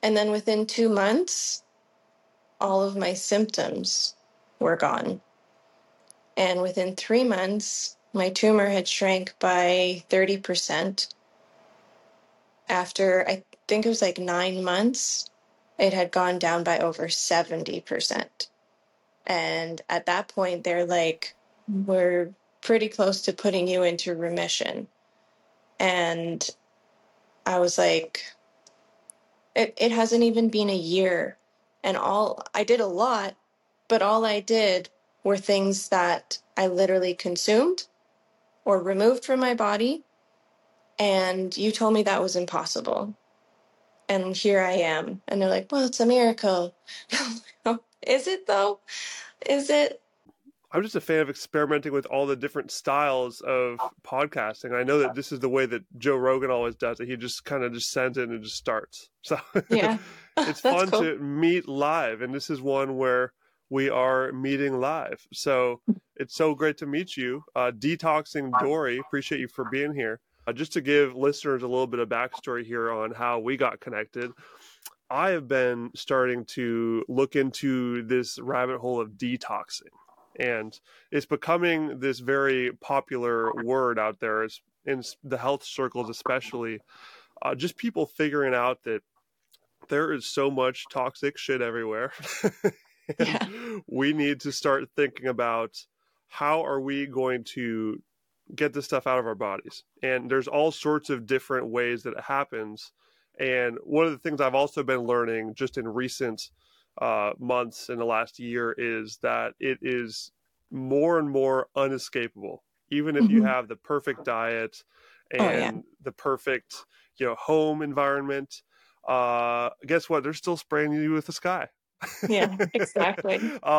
And then within 2 months, all of my symptoms were gone. And within 3 months, my tumor had shrank by 30%. After, I think it was like 9 months, it had gone down by over 70%. And at that point, they're like, we're pretty close to putting you into remission. And I was like, it hasn't even been a year. And I did a lot, but all I did were things that I literally consumed or removed from my body. And you told me that was impossible. And here I am. And they're like, well, it's a miracle. Is it though? Is it? I'm just a fan of experimenting with all the different styles of podcasting. I know that this is the way that Joe Rogan always does it. He just kind of just sends it and just starts. So Yeah, it's that's fun cool. to meet live. And this is one where we are meeting live. So it's so great to meet you. Detoxing Dory, appreciate you for being here. Just to give listeners a little bit of backstory here on how we got connected. I have been starting to look into this rabbit hole of detoxing. And it's becoming this very popular word out there, in the health circles especially. Just people figuring out that there is so much toxic shit everywhere. Yeah. And we need to start thinking about how are we going to get this stuff out of our bodies. And there's all sorts of different ways that it happens. And one of the things I've also been learning just in recent months in the last year is that it is more and more unescapable. Even if you have the perfect diet and the perfect, home environment, guess what? They're still spraying you with the sky. Yeah, exactly.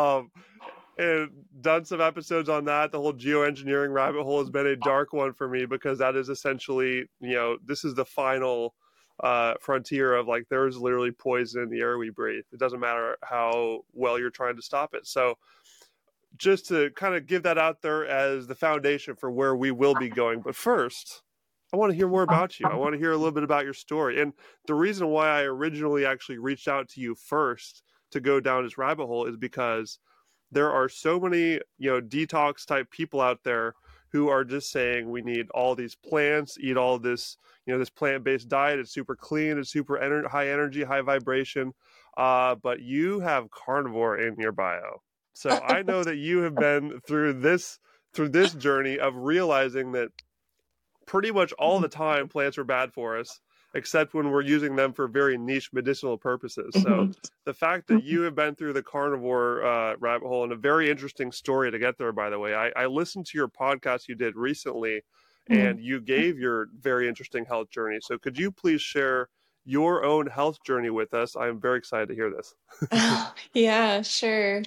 And done some episodes on that. The whole geoengineering rabbit hole has been a dark one for me because that is essentially, this is the final frontier of like there's literally poison in the air we breathe. It doesn't matter how well you're trying to stop it. So just to kind of give that out there as the foundation for where we will be going. But first, I want to hear more about you. I want to hear a little bit about your story. And the reason why I originally actually reached out to you first to go down this rabbit hole is because there are so many, detox type people out there who are just saying we need all these plants, eat all this, this plant-based diet. It's super clean. It's super high energy, high vibration. But you have carnivore in your bio. So I know that you have been through this journey of realizing that pretty much all the time plants are bad for us, except when we're using them for very niche medicinal purposes. So the fact that you have been through the carnivore rabbit hole, and a very interesting story to get there, by the way. I listened to your podcast you did recently, and you gave your very interesting health journey. So could you please share your own health journey with us? I'm very excited to hear this. Yeah, sure.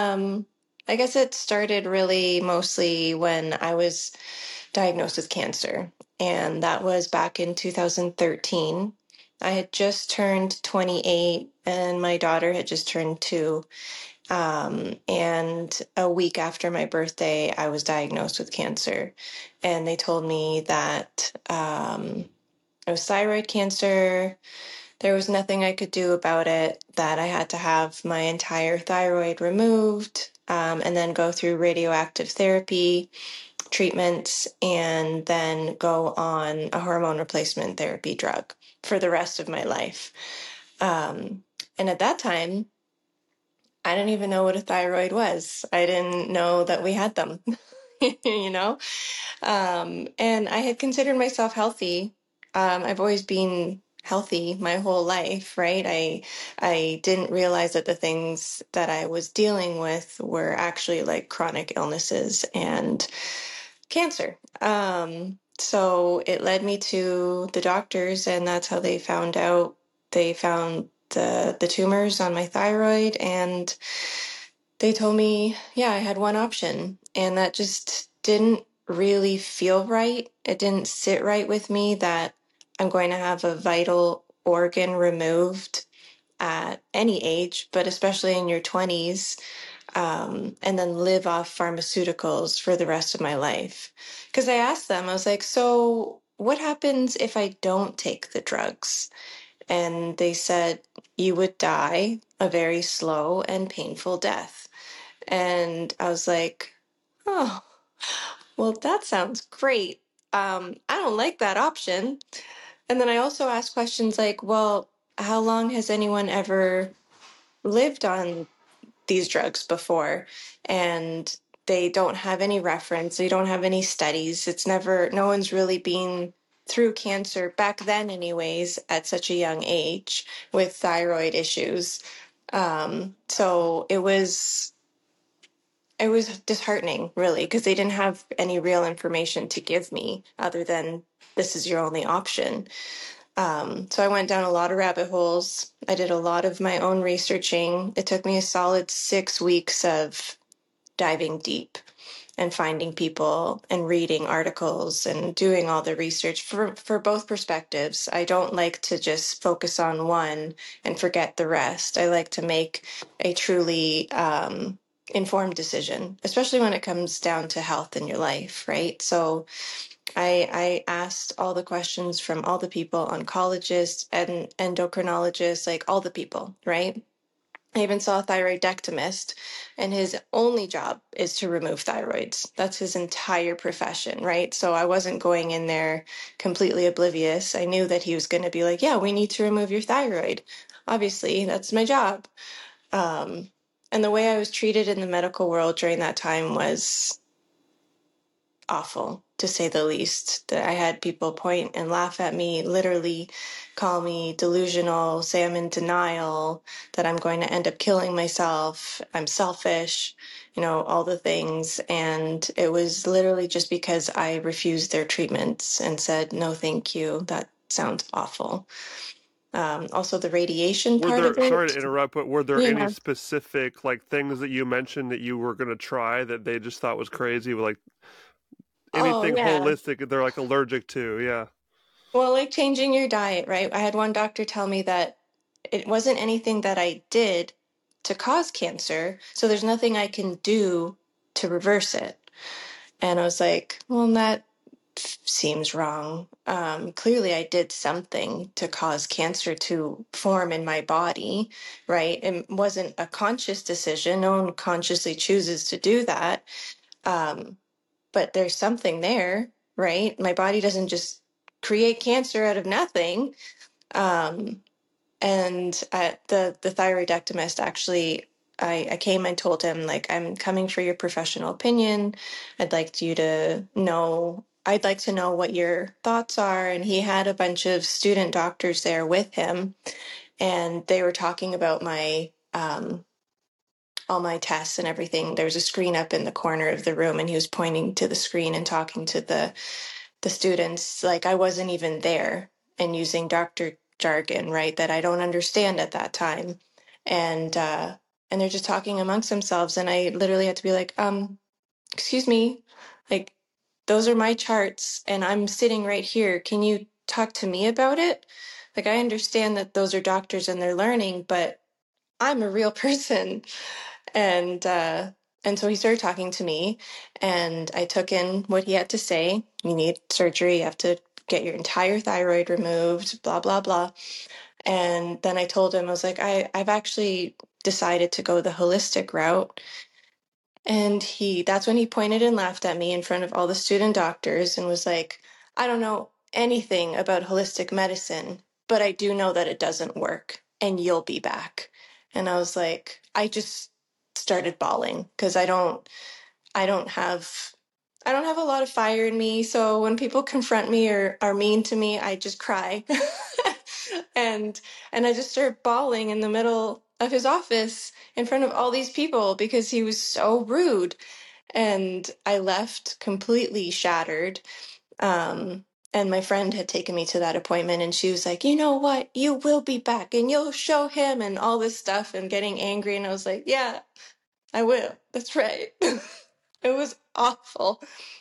I guess it started really mostly when I was diagnosed with cancer, and that was back in 2013. I had just turned 28, and my daughter had just turned 2. And a week after my birthday, I was diagnosed with cancer, and they told me that it was thyroid cancer. There was nothing I could do about it, that I had to have my entire thyroid removed, and then go through radioactive therapy treatments, and then go on a hormone replacement therapy drug for the rest of my life. And at that time, I didn't even know what a thyroid was. I didn't know that we had them, and I had considered myself healthy. I've always been healthy my whole life, right? I didn't realize that the things that I was dealing with were actually like chronic illnesses and cancer. So it led me to the doctors, and that's how they found out. They found the tumors on my thyroid, and they told me, yeah, I had one option, and that just didn't really feel right. It didn't sit right with me that I'm going to have a vital organ removed at any age, but especially in your 20s, and then live off pharmaceuticals for the rest of my life. Because I asked them, I was like, so what happens if I don't take the drugs? and they said you would die a very slow and painful death. And I was like, oh, well, that sounds great. I don't like that option. And then I also asked questions like, well, how long has anyone ever lived on these drugs before? And they don't have any reference, they don't have any studies. It's never, no one's really been through cancer back then, anyways, at such a young age with thyroid issues. So it was disheartening, really, because they didn't have any real information to give me other than this is your only option. So I went down a lot of rabbit holes. I did a lot of my own researching. It took me a solid 6 weeks of diving deep and finding people and reading articles and doing all the research for both perspectives. I don't like to just focus on one and forget the rest. I like to make a truly informed decision, especially when it comes down to health in your life, right? So I asked all the questions from all the people, oncologists and endocrinologists, like all the people, right? I even saw a thyroidectomist, and his only job is to remove thyroids. That's his entire profession, right? So I wasn't going in there completely oblivious. I knew that he was going to be like, yeah, we need to remove your thyroid. Obviously, that's my job. And the way I was treated in the medical world during that time was awful, to say the least. That I had people point and laugh at me, literally call me delusional, say I'm in denial, that I'm going to end up killing myself, I'm selfish, all the things. And it was literally just because I refused their treatments and said, no, thank you. That sounds awful. Also, the radiation Were part of there, sorry to it. interrupt, but were there any Yeah. specific like things that you mentioned that you were going to try that they just thought was crazy? Like Oh, anything yeah. holistic, they're like allergic to. Yeah. Well, like changing your diet, right? I had one doctor tell me that it wasn't anything that I did to cause cancer, so there's nothing I can do to reverse it. And I was like, well, that seems wrong. Clearly, I did something to cause cancer to form in my body, right? It wasn't a conscious decision. No one consciously chooses to do that. Um, but there's something there, right? My body doesn't just create cancer out of nothing. Um, and the thyroidectomist actually, I came and told him, like, I'm coming for your professional opinion. I'd like to know what your thoughts are. And he had a bunch of student doctors there with him, and they were talking about my all my tests and everything. There was a screen up in the corner of the room, and he was pointing to the screen and talking to the students like I wasn't even there, and using doctor jargon, right, that I don't understand at that time. And they're just talking amongst themselves, and I literally had to be like, excuse me, like those are my charts and I'm sitting right here. Can you talk to me about it? Like, I understand that those are doctors and they're learning, but I'm a real person. And and so he started talking to me, and I took in what he had to say. You need surgery, you have to get your entire thyroid removed, blah blah blah. And then I told him, I was like, I've actually decided to go the holistic route. And that's when he pointed and laughed at me in front of all the student doctors and was like, I don't know anything about holistic medicine, but I do know that it doesn't work and you'll be back. And I was like, I just started bawling because I don't have a lot of fire in me. So when people confront me or are mean to me, I just cry. and and I just started bawling in the middle of his office in front of all these people because he was so rude. And I left completely shattered. Um, and my friend had taken me to that appointment, and she was like, you know what? You will be back and you'll show him and all this stuff, and getting angry. And I was like, yeah, I will. That's right. It was awful.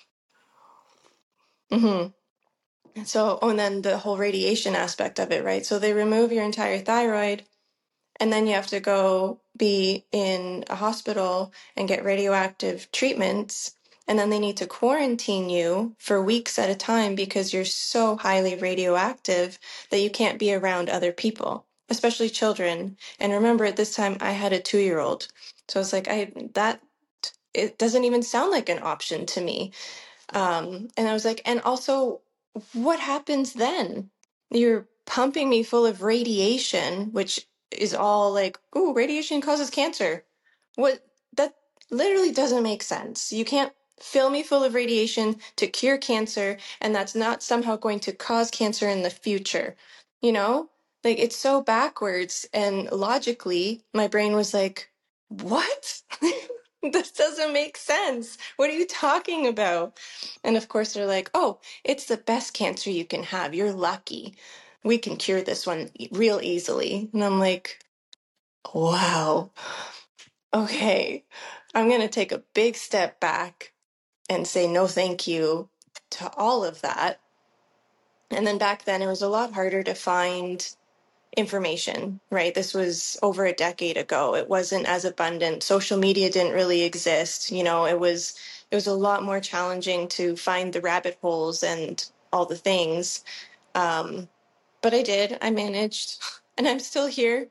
Hmm. So, and then the whole radiation aspect of it, right? So they remove your entire thyroid, and then you have to go be in a hospital and get radioactive treatments. and then they need to quarantine you for weeks at a time because you're so highly radioactive that you can't be around other people, especially children. And remember, at this time, I had a 2-year-old. So it's like, it doesn't even sound like an option to me. And I was like, and also, what happens then? You're pumping me full of radiation, which is all like, ooh, radiation causes cancer. What? That literally doesn't make sense. You can't fill me full of radiation to cure cancer, and that's not somehow going to cause cancer in the future. You know? Like, it's so backwards. And logically, my brain was like, what? This doesn't make sense. What are you talking about? And of course, they're like, oh, it's the best cancer you can have. You're lucky. We can cure this one real easily. And I'm like, wow, okay. I'm going to take a big step back and say no thank you to all of that. And then back then, it was a lot harder to find information, right? This was over a decade ago. It wasn't as abundant. Social media didn't really exist. It was a lot more challenging to find the rabbit holes and all the things. But I did. I managed, and I'm still here.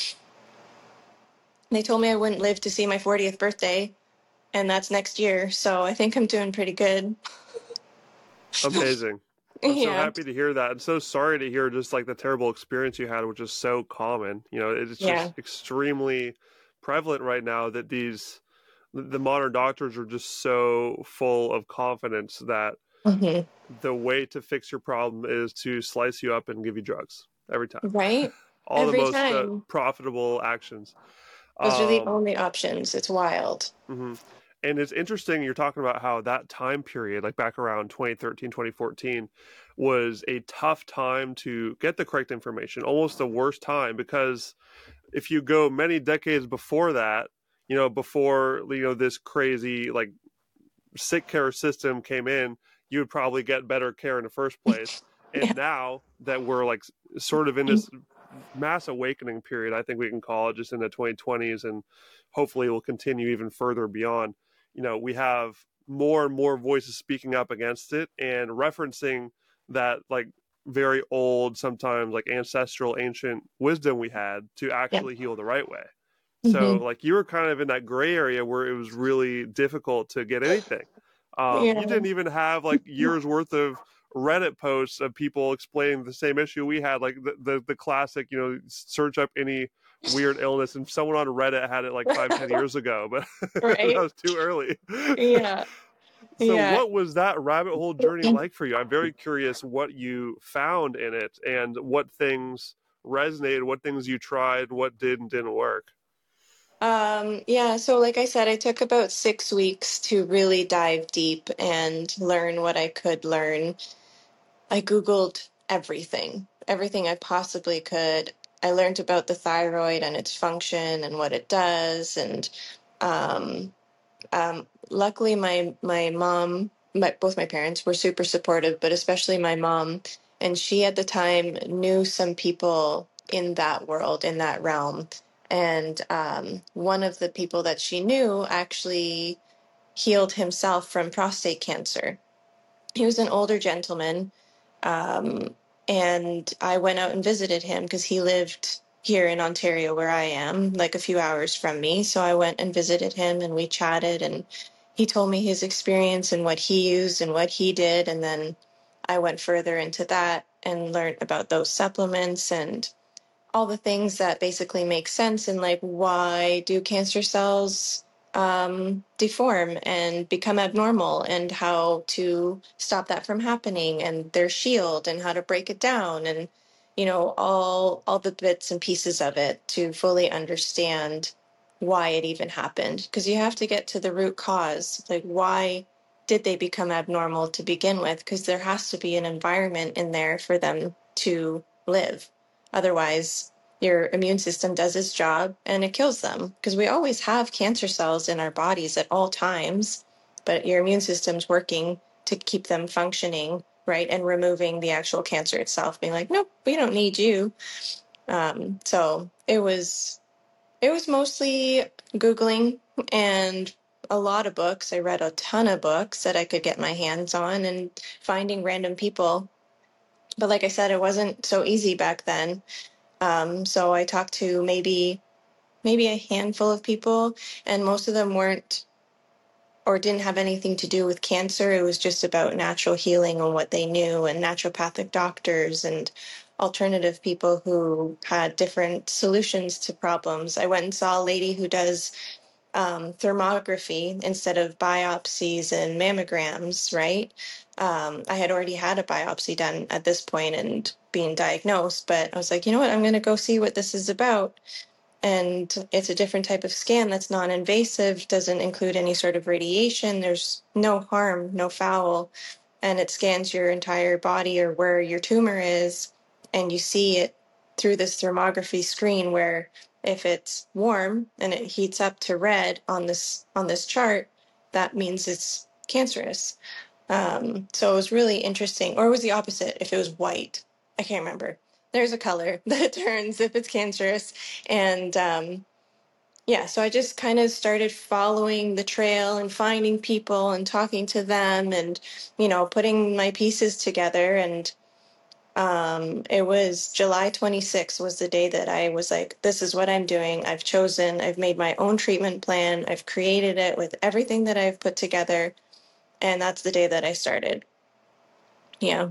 They told me I wouldn't live to see my 40th birthday, and that's next year. So I think I'm doing pretty good. Amazing. I'm so Yeah. happy to hear that. I'm so sorry to hear just like the terrible experience you had, which is so common. It's Yeah. just extremely prevalent right now that the modern doctors are just so full of confidence that Hmm. the way to fix your problem is to slice you up and give you drugs every time. Right? All the Every most time. profitable actions. Those are the Um, only options. It's wild. mhm. And it's interesting you're talking about how that time period, like back around 2013, 2014, was a tough time to get the correct information, almost the worst time, because if you go many decades before that, before, this crazy, like, sick care system came in, you would probably get better care in the first place. Yeah. And now that we're like sort of in this mass awakening period, I think we can call it, just in the 2020s, and hopefully will continue even further beyond. We have more and more voices speaking up against it and referencing that, like, very old, sometimes like ancestral, ancient wisdom we had to Yeah. actually heal the right way. So, Hmm. like, you were kind of in that gray area where it was really difficult to get anything. You Yeah. didn't even have like years worth of Reddit posts of people explaining the same issue we had, like the classic, search up any weird illness, and someone on Reddit had it like 5-10 years ago, but that Right? was too early. Yeah. So, Yeah. what was that rabbit hole journey like for you? I'm very curious what you found in it and what things resonated, what things you tried, what did and didn't work. Yeah, so like I said, I took about 6 weeks to really dive deep and learn what I could learn. I Googled everything, everything I possibly could. I learned about the thyroid and its function and what it does. And um, luckily, my mom, both my parents were super supportive, but especially my mom. And she at the time knew some people in that world, in that realm. And one of the people that she knew actually healed himself from prostate cancer. He was an older gentleman, um, and I went out and visited him because he lived here in Ontario, where I am, like a few hours from me. So I went and visited him and we chatted, and he told me his experience and what he used and what he did. And then I went further into that and learned about those supplements and all the things that basically make sense, and like, why do cancer cells deform and become abnormal, and how to stop that from happening, and their shield, and how to break it down, and all the bits and pieces of it to fully understand why it even happened, because you have to get to the root cause, like, why did they become abnormal to begin with? Because there has to be an environment in there for them to live. Otherwise, your immune system does its job and it kills them, because we always have cancer cells in our bodies at all times, but your immune system's working to keep them functioning, right? And removing the actual cancer itself, being like, nope, we don't need you. So it was mostly Googling and a lot of books. I read a ton of books that I could get my hands on and finding random people. But like I said, it wasn't so easy back then. So I talked to maybe a handful of people, and most of them weren't or didn't have anything to do with cancer. It was just about natural healing and what they knew, and naturopathic doctors and alternative people who had different solutions to problems. I went and saw a lady who does thermography instead of biopsies and mammograms, right? I had already had a biopsy done at this point and being diagnosed, but I was like, you know what, I'm going to go see what this is about. And it's a different type of scan that's non-invasive, doesn't include any sort of radiation. There's no harm, no foul, and it scans your entire body or where your tumor is, and you see it through this thermography screen where if it's warm and it heats up to red on this chart, that means it's cancerous. So it was really interesting. Or it was the opposite if it was white. I can't remember. There's a color that turns if it's cancerous. And yeah, so I just kind of started following the trail and finding people and talking to them and, putting my pieces together. And it was July 26th was the day that I was like, this is what I'm doing. I've made my own treatment plan. I've created it with everything that I've put together. And that's the day that I started. Yeah.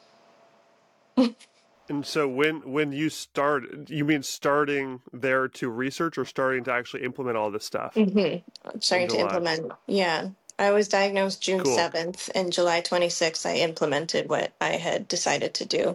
And so when you start, you mean starting there to research or starting to actually implement all this stuff in Starting to July? implement. Yeah. I was diagnosed June Cool. 7th, and July 26th, I implemented what I had decided to do.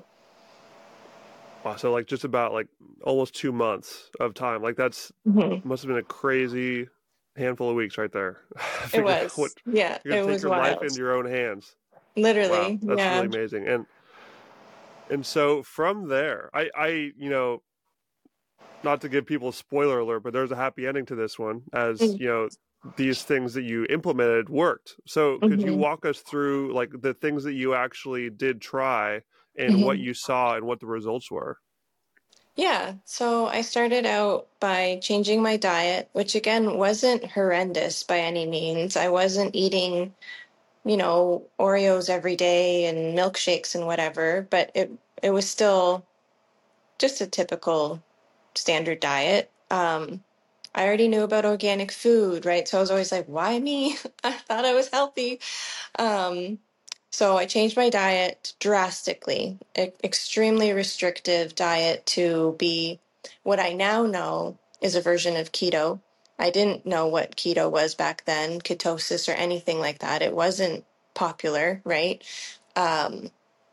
Wow, so like just about like almost 2 months of time. Like that's hmm must have been a crazy handful of weeks right there. It Figure out what was. Yeah, you're gonna it take was your life wild. into your own hands. Wow, Literally. that's Yeah. really amazing. And so from there, I not to give people a spoiler alert, but there's a happy ending to this one, as these things that you implemented worked. So could you Mm-hmm. walk us through like the things that you actually did try and what hmm you saw and what the results were? Yeah. So I started out by changing my diet, which again wasn't horrendous by any means. I wasn't eating, Oreos every day and milkshakes and whatever, but it was still just a typical standard diet. I already knew about organic food, right? So I was always like, why me? I thought I was healthy. Um, so I changed my diet drastically, extremely restrictive diet to be what I now know is a version of keto. I didn't know what keto was back then, ketosis or anything like that. It wasn't popular, right? Um,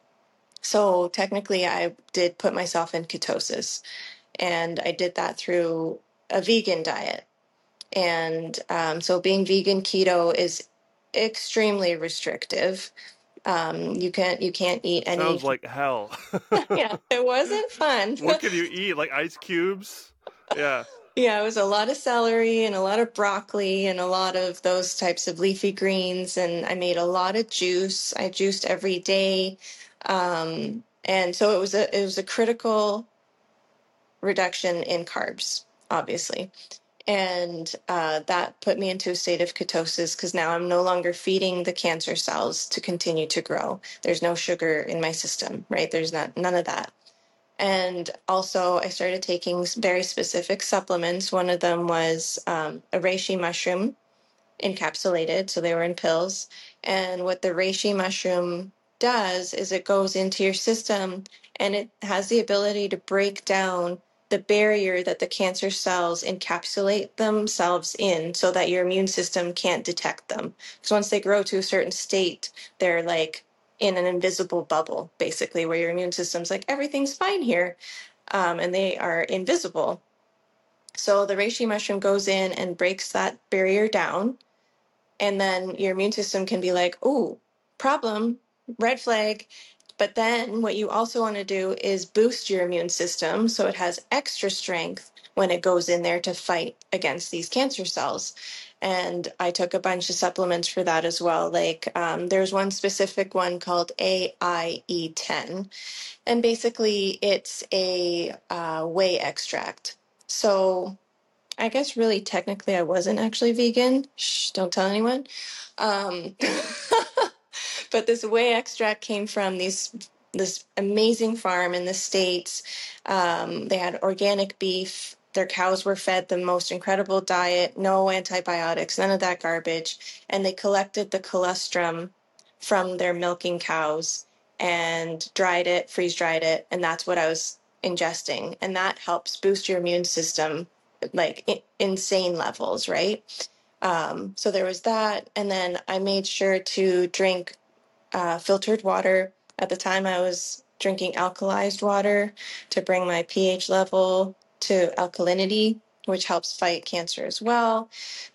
so technically, I did put myself in ketosis, and I did that through a vegan diet. And so being vegan keto is extremely restrictive. You can't eat any. Sounds like hell. Yeah, it wasn't fun. What can you eat? Like ice cubes? Yeah. Yeah, it was a lot of celery and a lot of broccoli and a lot of those types of leafy greens. And I made a lot of juice. I juiced every day. And so it was a critical reduction in carbs, obviously. And that put me into a state of ketosis because now I'm no longer feeding the cancer cells to continue to grow. There's no sugar in my system, right? There's none of that. And also, I started taking very specific supplements. One of them was a reishi mushroom encapsulated, so they were in pills. And what the reishi mushroom does is it goes into your system and it has the ability to break down the barrier that the cancer cells encapsulate themselves in so that your immune system can't detect them. Because once they grow to a certain state, they're like in an invisible bubble, basically, where your immune system's like, everything's fine here. And they are invisible. So the reishi mushroom goes in and breaks that barrier down, and then your immune system can be like, "Oh, problem, red flag." But then what you also want to do is boost your immune system so it has extra strength when it goes in there to fight against these cancer cells. And I took a bunch of supplements for that as well. Like there's one specific one called AIE10, and basically it's a whey extract. So I guess really technically I wasn't actually vegan. Shh, don't tell anyone. Um, but this whey extract came from this amazing farm in the States. They had organic beef. Their cows were fed the most incredible diet, no antibiotics, none of that garbage. And they collected the colostrum from their milking cows and dried it, freeze dried it, and that's what I was ingesting. And that helps boost your immune system like insane levels, right? So there was that. And then I made sure to drink filtered water. At the time, I was drinking alkalized water to bring my pH level to alkalinity, which helps fight cancer as well.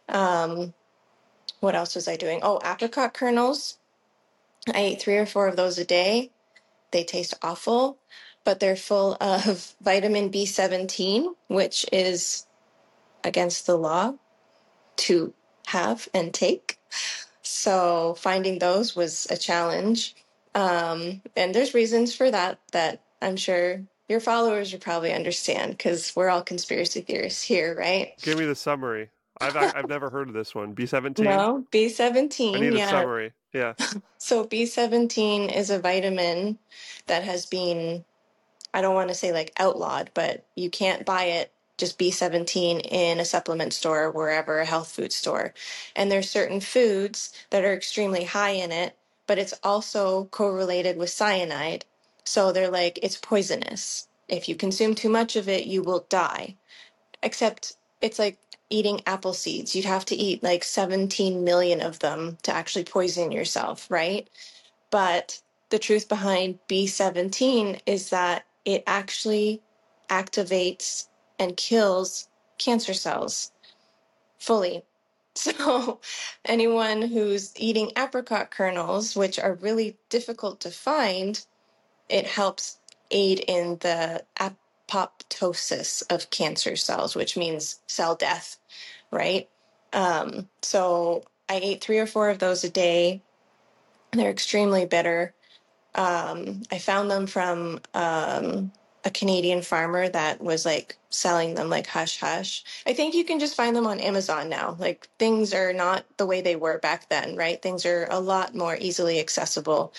What else was I doing? Oh, apricot kernels. I ate 3 or 4 of those a day. They taste awful, but they're full of vitamin B17, which is against the law to have and take. So finding those was a challenge. And there's reasons for that I'm sure your followers will probably understand because we're all conspiracy theorists here, right? Give me the summary. I've never heard of this one. B17? No, I B17, need a yeah. summary. Yeah. So B17 is a vitamin that has been, I don't want to say like outlawed, but you can't buy it just B17 in a supplement store or wherever, a health food store. And there's certain foods that are extremely high in it, but it's also correlated with cyanide. So they're like, it's poisonous. If you consume too much of it, you will die. Except it's like eating apple seeds. You'd have to eat like 17 million of them to actually poison yourself, right? But the truth behind B17 is that it actually activates and kills cancer cells fully. So anyone who's eating apricot kernels, which are really difficult to find, it helps aid in the apoptosis of cancer cells, which means cell death, right? So I ate 3 or 4 of those a day. They're extremely bitter. I found them from a Canadian farmer that was like selling them like hush hush. I think you can just find them on Amazon now. Like things are not the way they were back then, right? Things are a lot more easily accessible.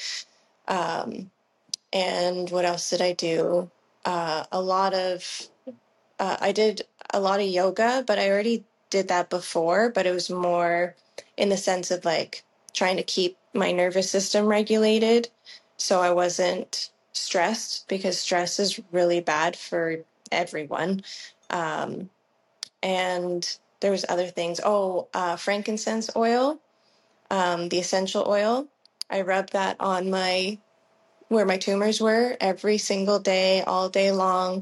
And what else did I do? I did a lot of yoga, but I already did that before, but it was more in the sense of like trying to keep my nervous system regulated so I wasn't stressed because stress is really bad for everyone. Um, and there was other things. Oh, frankincense oil, the essential oil. I rubbed that on where my tumors were every single day, all day long.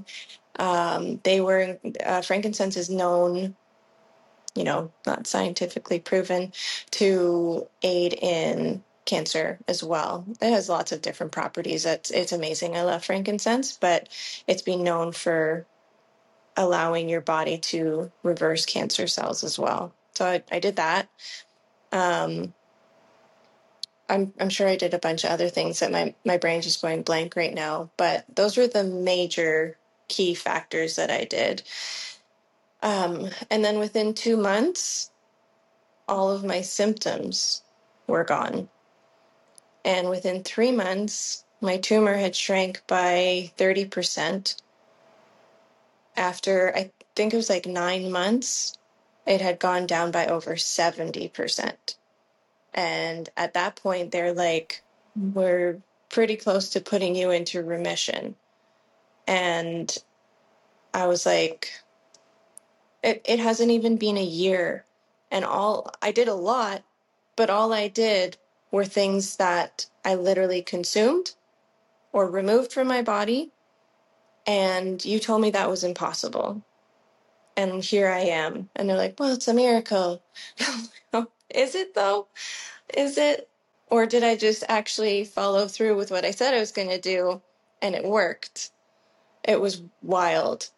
Frankincense is known, not scientifically proven, to aid in cancer as well. It has lots of different properties. It's amazing. I love frankincense, but it's been known for allowing your body to reverse cancer cells as well. So I did that. Um, I'm sure I did a bunch of other things that my brain's just going blank right now, but those were the major key factors that I did. And then within 2 months, all of my symptoms were gone. And within 3 months, my tumor had shrank by 30%. After, I think it was like 9 months, it had gone down by over 70%. And at that point, they're like, we're pretty close to putting you into remission. And I was like, it hasn't even been a year. And I did a lot, but all I did were things that I literally consumed or removed from my body. And you told me that was impossible. And here I am. And they're like, well, it's a miracle. Is it though? Is it? Or did I just actually follow through with what I said I was going to do and it worked? It was wild.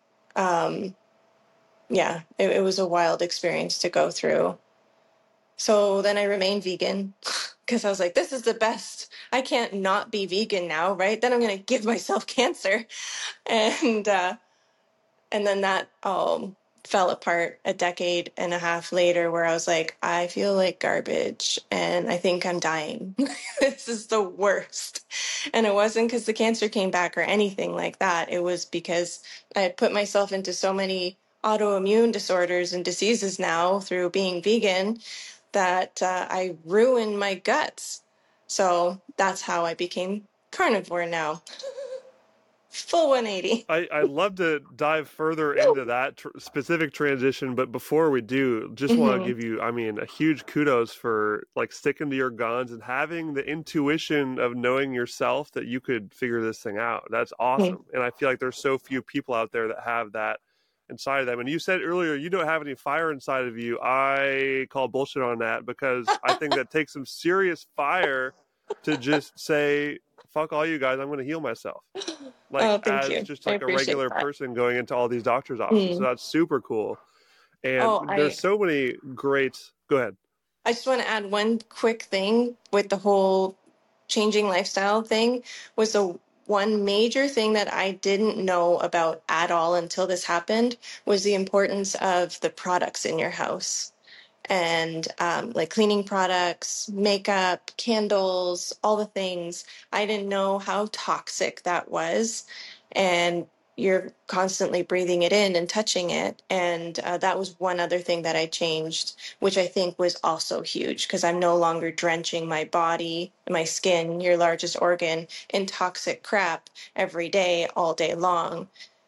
Yeah, it was a wild experience to go through. So then I remained vegan because I was like, this is the best. I can't not be vegan now, right? Then I'm going to give myself cancer. And then that fell apart a decade and a half later, where I was like, I feel like garbage and I think I'm dying. This is the worst. And it wasn't because the cancer came back or anything like that. It was because I had put myself into so many autoimmune disorders and diseases now through being vegan that I ruined my guts. So that's how I became carnivore now. Full 180. I'd love to dive further into that specific transition, but before we do, just want to Hmm. give you, I mean, a huge kudos for like sticking to your guns and having the intuition of knowing yourself that you could figure this thing out. That's awesome. And I feel like there's so few people out there that have that inside of them. And you said earlier you don't have any fire inside of you. I call bullshit on that because I think that takes some serious fire to just say, fuck all you guys, I'm going to heal myself, like Oh, thank as you. just I like a appreciate regular that. person going into all these doctor's offices. So Mm. that's super cool. And Oh, there's so many great, go ahead. I just want to add one quick thing with the whole changing lifestyle thing was the one major thing that I didn't know about at all until this happened was the importance of the products in your house and like cleaning products, makeup, candles, all the things. I didn't know how toxic that was. And you're constantly breathing it in and touching it. And that was one other thing that I changed, which I think was also huge because I'm no longer drenching my body, my skin, your largest organ, in toxic crap every day, all day long.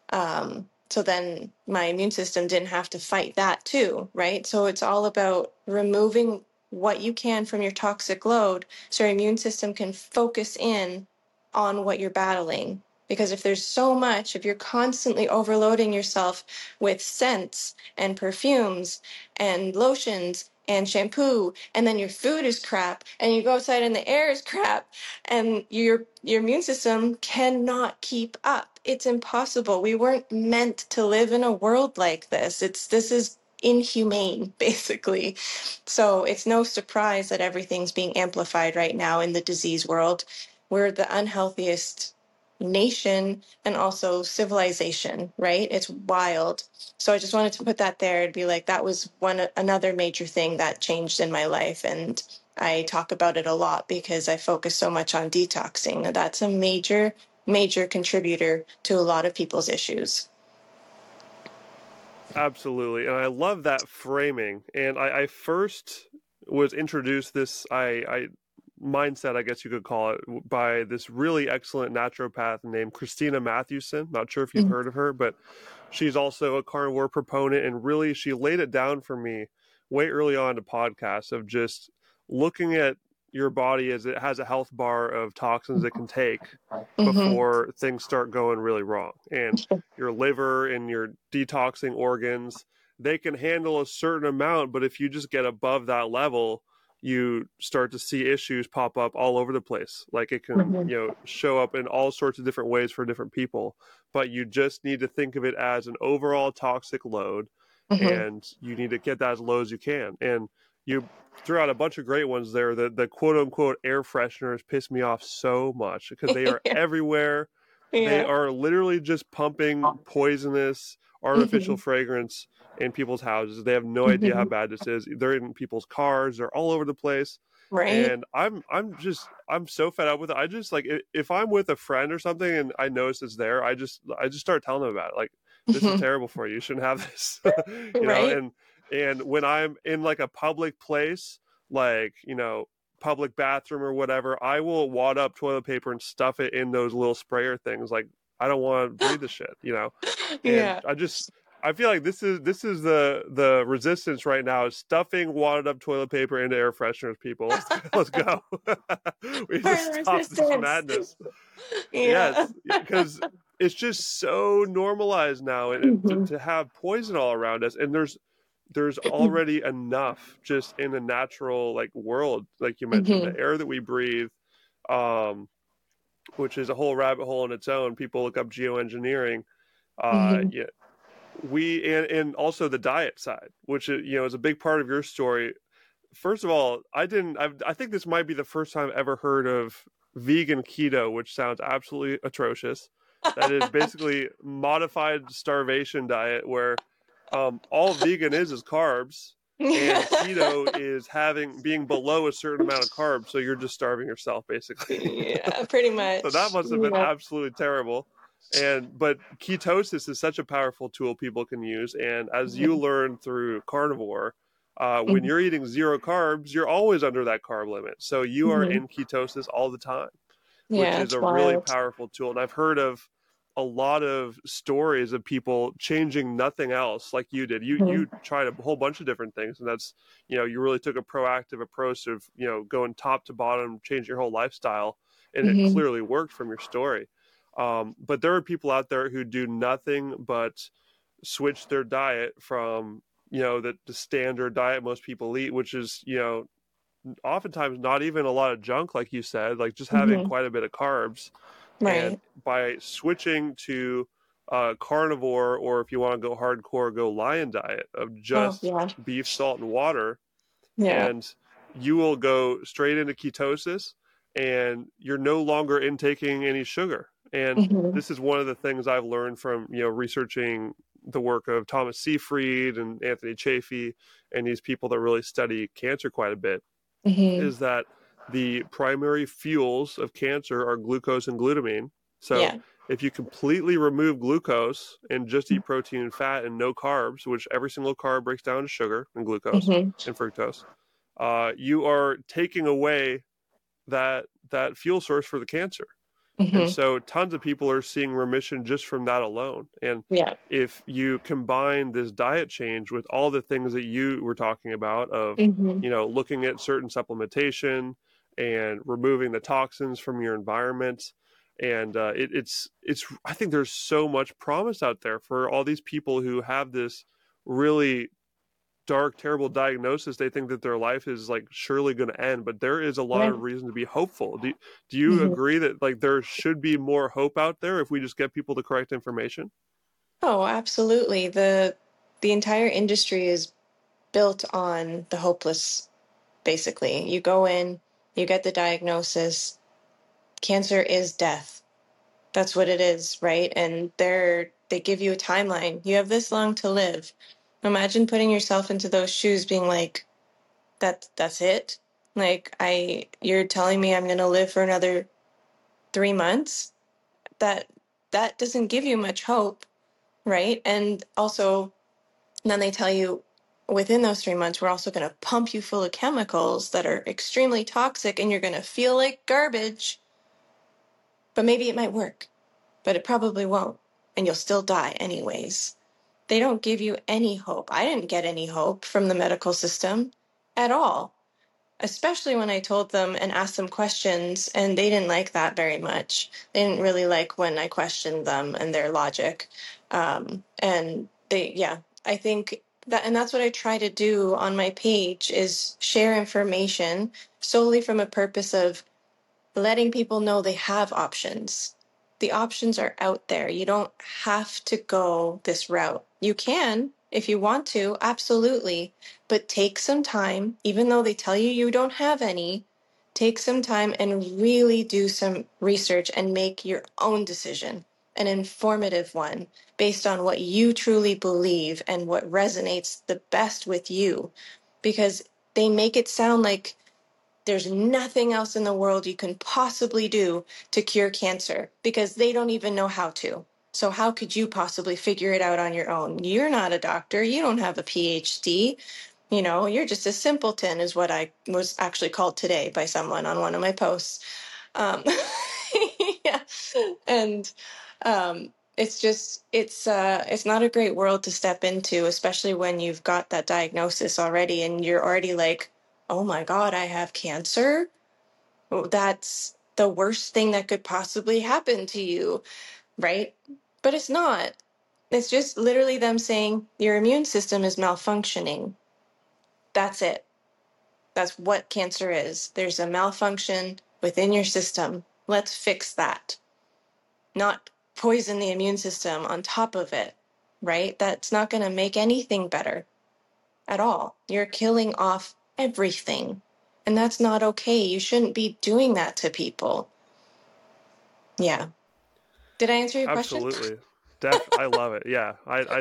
So then my immune system didn't have to fight that too, right? So it's all about removing what you can from your toxic load so your immune system can focus in on what you're battling. Because if there's so much, if you're constantly overloading yourself with scents and perfumes and lotions and shampoo, and then your food is crap, and you go outside and the air is crap, and your immune system cannot keep up. It's impossible. We weren't meant to live in a world like this. This is inhumane, basically. So it's no surprise that everything's being amplified right now in the disease world. We're the unhealthiest nation and also civilization, right? It's wild. So I just wanted to put that there and be like, that was another major thing that changed in my life. And I talk about it a lot because I focus so much on detoxing. That's a major, major contributor to a lot of people's issues. Absolutely. And I love that framing. And I first was introduced this I mindset, I guess you could call it, by this really excellent naturopath named Christina Mathewson. Not sure if you've Mm-hmm. heard of her, but she's also a carnivore proponent, and really she laid it down for me way early on in the podcast of just looking at your body as it has a health bar of toxins it can take before things start going really wrong. And your liver and your detoxing organs, they can handle a certain amount, but if you just get above that level, you start to see issues pop up all over the place. Like it can, Mm-hmm. show up in all sorts of different ways for different people, but you just need to think of it as an overall toxic load, Mm-hmm. and you need to get that as low as you can. And you threw out a bunch of great ones there. The quote unquote air fresheners piss me off so much because they are Yeah. everywhere. They Yeah. are literally just pumping poisonous artificial Mm-hmm. fragrance in people's houses. They have no idea how Mm-hmm. bad this is. They're in people's cars. They're all over the place. Right? And I'm so fed up with it. I just like, if I'm with a friend or something and I notice it's there, I just start telling them about it. Like, this is terrible for you. You shouldn't have this. Right? And when I'm in like a public place, like, public bathroom or whatever, I will wad up toilet paper and stuff it in those little sprayer things. Like, I don't want to breathe the shit. And Yeah. I feel like this is the resistance right now, is stuffing wadded up toilet paper into air fresheners. People, let's go. We need to Fire stop this resistance. madness. Yeah. Yes, because it's just so normalized now, and to, Mm-hmm. to have poison all around us, and there's already enough just in the natural like world, like you mentioned, Mm-hmm. the air that we breathe, um, which is a whole rabbit hole in its own. People look up geoengineering. Mm-hmm. Yeah, and also the diet side, which is a big part of your story. First of all, I think this might be the first time I've ever heard of vegan keto, which sounds absolutely atrocious. That is basically modified starvation diet where All vegan is carbs, and keto is being below a certain amount of carbs, so you're just starving yourself basically. Yeah, pretty So that much. must have been Yeah. absolutely terrible. But ketosis is such a powerful tool people can use, and as you Mhm. learn through carnivore, when Mhm. you're eating zero carbs, you're always under that carb limit. So you are Mhm. in ketosis all the time, which Yeah, is it's a really wild. powerful tool. And I've heard of a lot of stories of people changing nothing else like you did. You Mhm. tried a whole bunch of different things, and that's, you really took a proactive approach of, going top to bottom, changing your whole lifestyle, and it Mhm. clearly worked from your story. But there are people out there who do nothing but switch their diet from, the standard diet most people eat, which is, oftentimes not even a lot of junk, like you said, like just having Mhm. quite a bit of carbs. And Right. by switching to carnivore, or if you want to go hardcore, go lion diet of Oh, just yeah. beef, salt, and water, Yeah. and you will go straight into ketosis, and you're no longer intaking any sugar. And Mhm. this is one of the things I've learned from, researching the work of Thomas Seyfried and Anthony Chaffee and these people that really study cancer quite a bit, Mhm. is that the primary fuels of cancer are glucose and glutamine. So Yeah. if you completely remove glucose and just eat protein and fat and no carbs, which every single carb breaks down to sugar and glucose Mhm. and fructose, you are taking away that fuel source for the cancer. And Mhm. so tons of people are seeing remission just from that alone. And Yeah. if you combine this diet change with all the things that you were talking about of, Mhm. looking at certain supplementation and removing the toxins from your environment, and it's I think there's so much promise out there for all these people who have this really dark, terrible diagnosis. They think that their life is like surely going to end, but there is a lot Yeah. of reason to be hopeful. Do you Mhm. agree that like there should be more hope out there if we just get people the correct information? Oh, absolutely. The entire industry is built on the hopeless, basically. You go in, you get the diagnosis, cancer is death. That's what it is, right? And they give you a timeline. You have this long to live. Imagine putting yourself into those shoes being like, that's it? Like you're telling me I'm gonna live for another 3 months? That that doesn't give you much hope, right? And also then they tell you within those 3 months, we're also going to pump you full of chemicals that are extremely toxic and you're going to feel like garbage. But maybe it might work, but it probably won't. And you'll still die anyways. They don't give you any hope. I didn't get any hope from the medical system at all, especially when I told them and asked them questions, and they didn't like that very much. They didn't really like when I questioned them and their logic. And yeah, I think that, and that's what I try to do on my page is share information solely from a purpose of letting people know they have options. The options are out there. You don't have to go this route. You can if you want to, absolutely. But take some time, even though they tell you you don't have any, take some time and really do some research and make your own decision, an informative one based on what you truly believe and what resonates the best with you. Because they make it sound like there's nothing else in the world you can possibly do to cure cancer because they don't even know how to. So, how could you possibly figure it out on your own? You're not a doctor. You don't have a PhD. You're just a simpleton, is what I was actually called today by someone on one of my posts. Um, yeah. And it's not a great world to step into, especially when you've got that diagnosis already and you're already like, oh my God, I have cancer. Well, that's the worst thing that could possibly happen to you, right? But it's not. It's just literally them saying your immune system is malfunctioning. That's it. That's what cancer is. There's a malfunction within your system. Let's fix that. Not poison the immune system on top of it, right? That's not going to make anything better at all. You're killing off everything. And that's not okay. You shouldn't be doing that to people. Yeah. Did I answer your question? Absolutely. I love it. Yeah.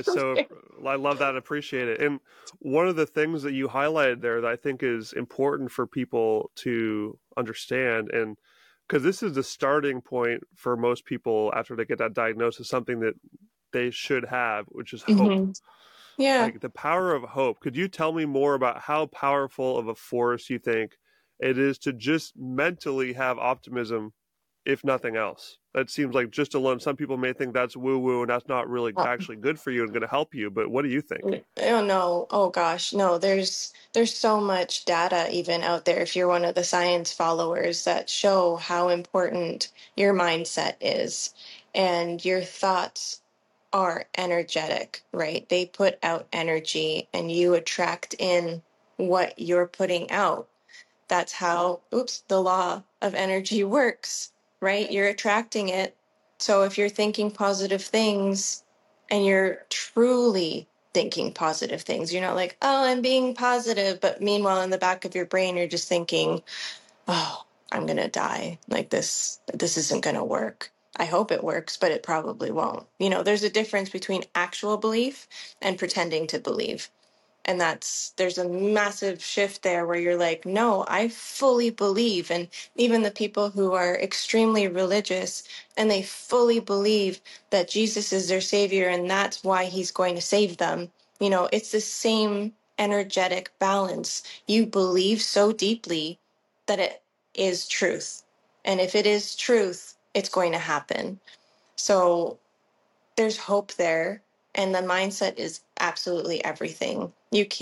I love that and appreciate it. And one of the things that you highlighted there that I think is important for people to understand, and because this is the starting point for most people after they get that diagnosis, something that they should have, which is hope. Hmm. Yeah. Like the power of hope. Could you tell me more about how powerful of a force you think it is to just mentally have optimism, if nothing else? That seems like just alone. Some people may think that's woo woo and that's not really actually good for you and going to help you. But what do you think? Oh no. Oh gosh. No, there's so much data even out there if you're one of the science followers that show how important your mindset is and your thoughts are energetic, right? They put out energy and you attract in what you're putting out. That's how, oops, the law of energy works, right? You're attracting it. So if you're thinking positive things and you're truly thinking positive things, you're not like, oh, I'm being positive. But meanwhile, in the back of your brain, you're just thinking, oh, I'm going to die. Like this isn't going to work. I hope it works, but it probably won't. There's a difference between actual belief and pretending to believe. And there's a massive shift there where you're like, no, I fully believe. And even the people who are extremely religious and they fully believe that Jesus is their savior and that's why he's going to save them. It's the same energetic balance. You believe so deeply that it is truth. And if it is truth, it's going to happen. So there's hope there, and the mindset is absolutely everything.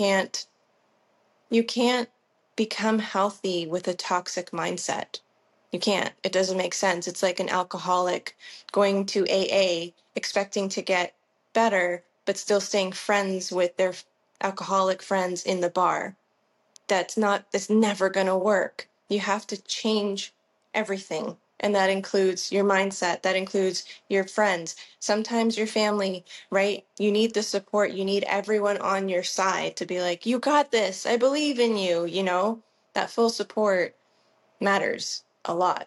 You can't become healthy with a toxic mindset. You can't. It doesn't make sense. It's like an alcoholic going to AA expecting to get better but still staying friends with their alcoholic friends in the bar. That's never going to work. You have to change everything. And that includes your mindset. That includes your friends, sometimes your family, right? You need the support. You need everyone on your side to be like, you got this. I believe in you. That full support matters a lot,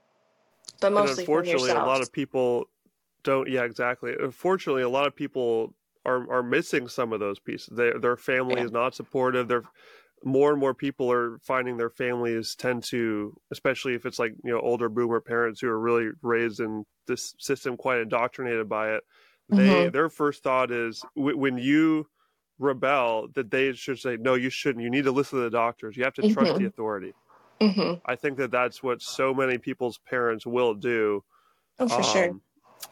but And mostly from unfortunately, a yourself. lot of people don't. Yeah, exactly. Unfortunately, a lot of people are missing some of those pieces. Their family Yeah. is not supportive. They're more and more people are finding their families tend to, especially if it's like older boomer parents who are really raised in this system, quite indoctrinated by it. Mm-hmm. Their first thought is when you rebel, that they should say, no, you shouldn't. You need to listen to the doctors. You have to trust the Mm-hmm. authority. Mm-hmm. I think that that's what so many people's parents will do, Oh, for sure. um,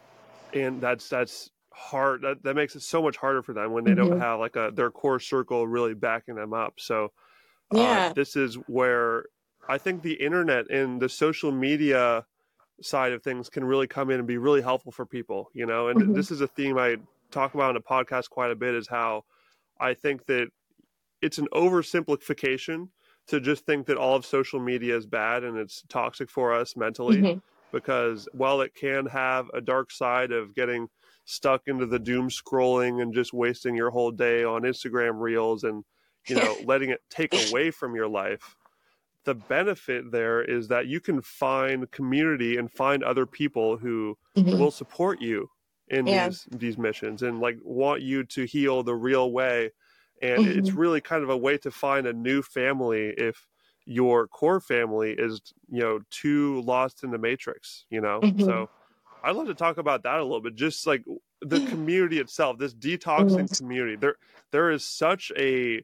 and that's hard. That makes it so much harder for them when they don't Mm-hmm. have like their core circle really backing them up. So Yeah. this is where I think the internet and the social media side of things can really come in and be really helpful for people, and Mm-hmm. this is a theme I talk about in a podcast quite a bit, is how I think that it's an oversimplification to just think that all of social media is bad and it's toxic for us mentally, Mm-hmm. because while it can have a dark side of getting stuck into the doom scrolling and just wasting your whole day on Instagram reels and letting it take away from your life, the benefit there is that you can find community and find other people who Mm-hmm. will support you in Yeah. these missions and like want you to heal the real way. And it's Mm-hmm. really kind of a way to find a new family if your core family is too lost in the matrix. Mm-hmm. So I'd love to talk about that a little bit, just like the community itself, this detoxing Mm-hmm. community. There is such a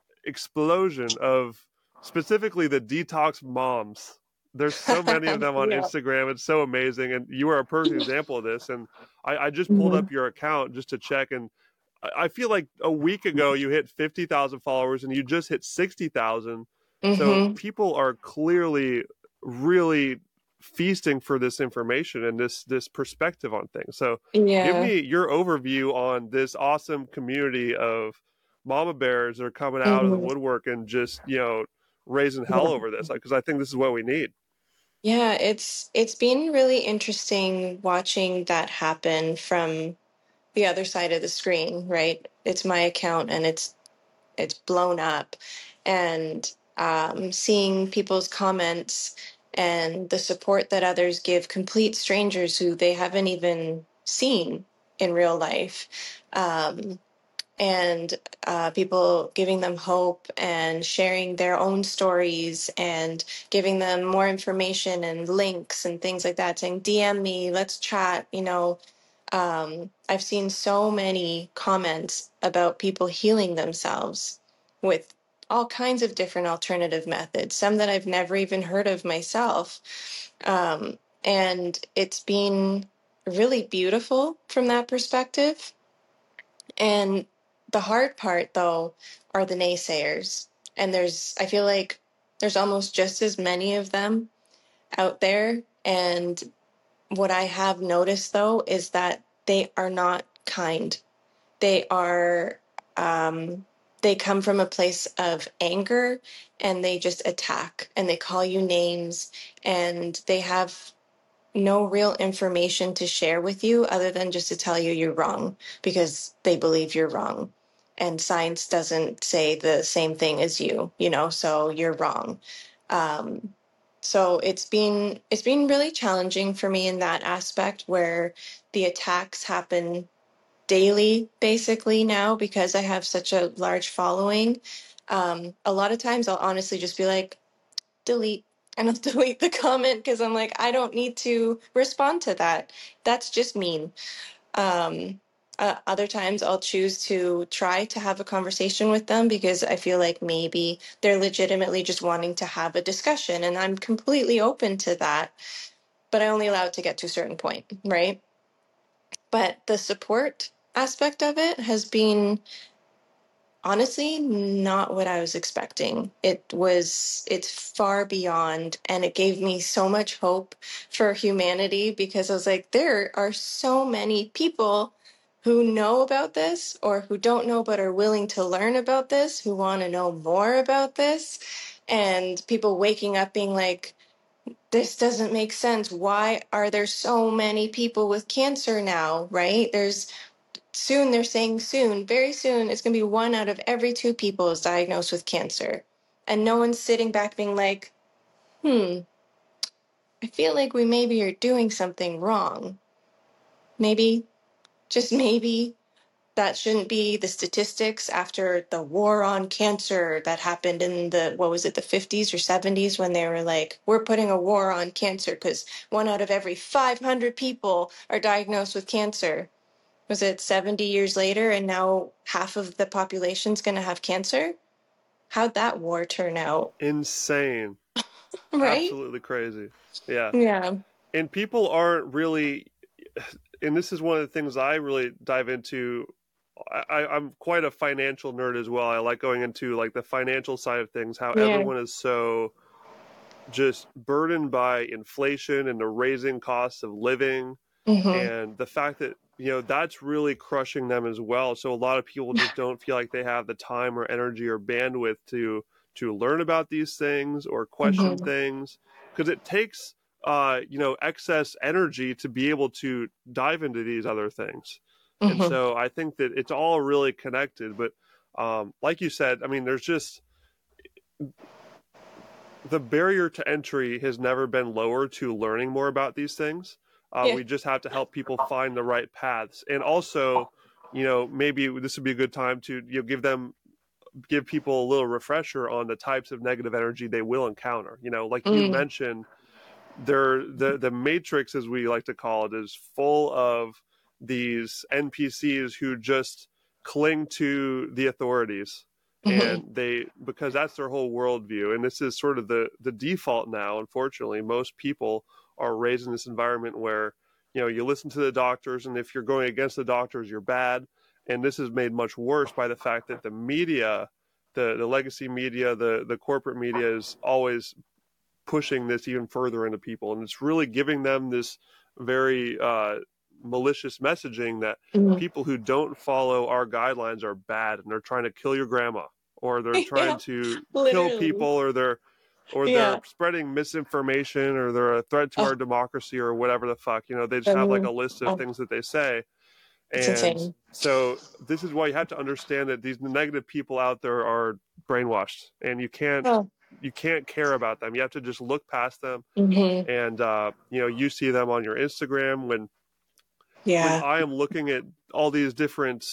explosion of specifically the detox moms. There's so many of them on Yeah. Instagram. It's so amazing. And you are a perfect example of this. And I just pulled Mm-hmm. up your account just to check. And I feel like a week ago you hit 50,000 followers and you just hit 60,000. So Mm-hmm. people are clearly really feasting for this information and this perspective on things. So give Yeah. me your overview on this awesome community of mama bears that are coming out of the Mm-hmm. woodwork and just raising hell over this, like, because I think this is what we need. Yeah, it's been really interesting watching that happen from the other side of the screen, right? It's my account and it's blown up, and seeing people's comments and the support that others give complete strangers who they haven't even seen in real life. And people giving them hope and sharing their own stories and giving them more information and links and things like that, saying, DM me, let's chat. I've seen so many comments about people healing themselves with all kinds of different alternative methods, some that I've never even heard of myself. And it's been really beautiful from that perspective. And the hard part, though, are the naysayers. And I feel like there's almost just as many of them out there. And what I have noticed, though, is that they are not kind. They are, they come from a place of anger, and they just attack and they call you names, and they have no real information to share with you other than just to tell you you're wrong because they believe you're wrong. And science doesn't say the same thing as so you're wrong. Um, so it's been really challenging for me in that aspect where the attacks happen daily, basically now because I have such a large following. A lot of times I'll honestly just be like, delete, and I'll delete the comment because I'm like, I don't need to respond to that. That's just mean. Um, Other times I'll choose to try to have a conversation with them because I feel like maybe they're legitimately just wanting to have a discussion, and I'm completely open to that, but I only allow it to get to a certain point, right? But the support aspect of it has been honestly not what I was expecting. It's far beyond, and it gave me so much hope for humanity because I was like, there are so many people who know about this or who don't know but are willing to learn about this, who want to know more about this, and people waking up being like, this doesn't make sense. Why are there so many people with cancer now, right? They're saying soon, very soon, it's going to be 1 out of every 2 people is diagnosed with cancer. And no one's sitting back being like, I feel like we maybe are doing something wrong. Maybe, just maybe, that shouldn't be the statistics after the war on cancer that happened in the 50s or 70s when they were like, we're putting a war on cancer because 1 out of every 500 people are diagnosed with cancer. Was it 70 years later and now half of the population's going to have cancer? How'd that war turn out? Insane. Right? Absolutely crazy. Yeah. Yeah. And people aren't really, and this is one of the things I really dive into. I'm quite a financial nerd as well. I like going into like the financial side of things, how Yeah. everyone is so just burdened by inflation and the raising costs of living, Mm-hmm. and the fact that that's really crushing them as well. So a lot of people just don't feel like they have the time or energy or bandwidth to learn about these things or question Mm-hmm. things, because it takes excess energy to be able to dive into these other things. And Mm-hmm. so I think that it's all really connected. But like you said, I mean, there's just the barrier to entry has never been lower to learning more about these things. Yeah. We just have to help people find the right paths, and also, maybe this would be a good time to give people a little refresher on the types of negative energy they will encounter. Like you Mm. mentioned, the matrix, as we like to call it, is full of these NPCs who just cling to the authorities, Mm-hmm. and because that's their whole worldview, and this is sort of the default now. Unfortunately, most people are raised in this environment where you listen to the doctors, and if you're going against the doctors, you're bad. And this is made much worse by the fact that the media, the legacy media, the corporate media, is always pushing this even further into people, and it's really giving them this very malicious messaging that Mm-hmm. people who don't follow our guidelines are bad, and they're trying to kill your grandma, or they're trying Yeah. to kill people, Literally. or they're Yeah. spreading misinformation, or they're a threat to Oh, our democracy, or whatever the fuck. They just have like um, a list of oh, things that they say. it's And insane. so this is why you have to understand that these negative people out there are brainwashed, and Oh. you can't care about them. You have to just look past them. Mm-hmm. And you see them on your Instagram when when Yeah. I am looking at all these different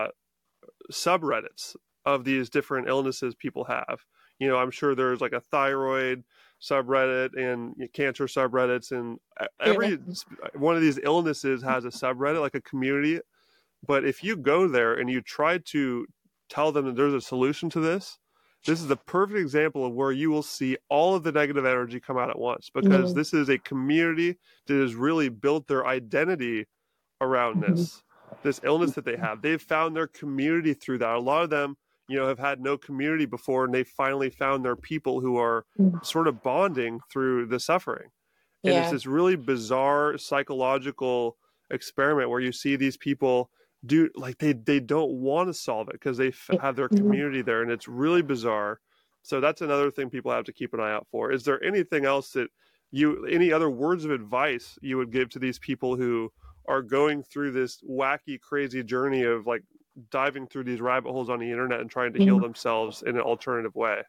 subreddits of these different illnesses people have. I'm sure there's like a thyroid subreddit and cancer subreddits, and Yeah. every one of these illnesses has a subreddit, like a community. But if you go there and you try to tell them that there's a solution to this is the perfect example of where you will see all of the negative energy come out at once, because Mhm. this is a community that has really built their identity around Mhm. this illness that they have. They've found their community through that. A lot of them, have had no community before, and they finally found their people who are sort of bonding through the suffering. And it's Yeah. this really bizarre psychological experiment where you see these people do, like, they don't want to solve it because they have their Mhm. community there, and it's really bizarre. So that's another thing people have to keep an eye out for. Is there anything else that any other words of advice you would give to these people who are going through this wacky, crazy journey of like diving through these rabbit holes on the internet and trying to heal Mhm. themselves in an alternative way?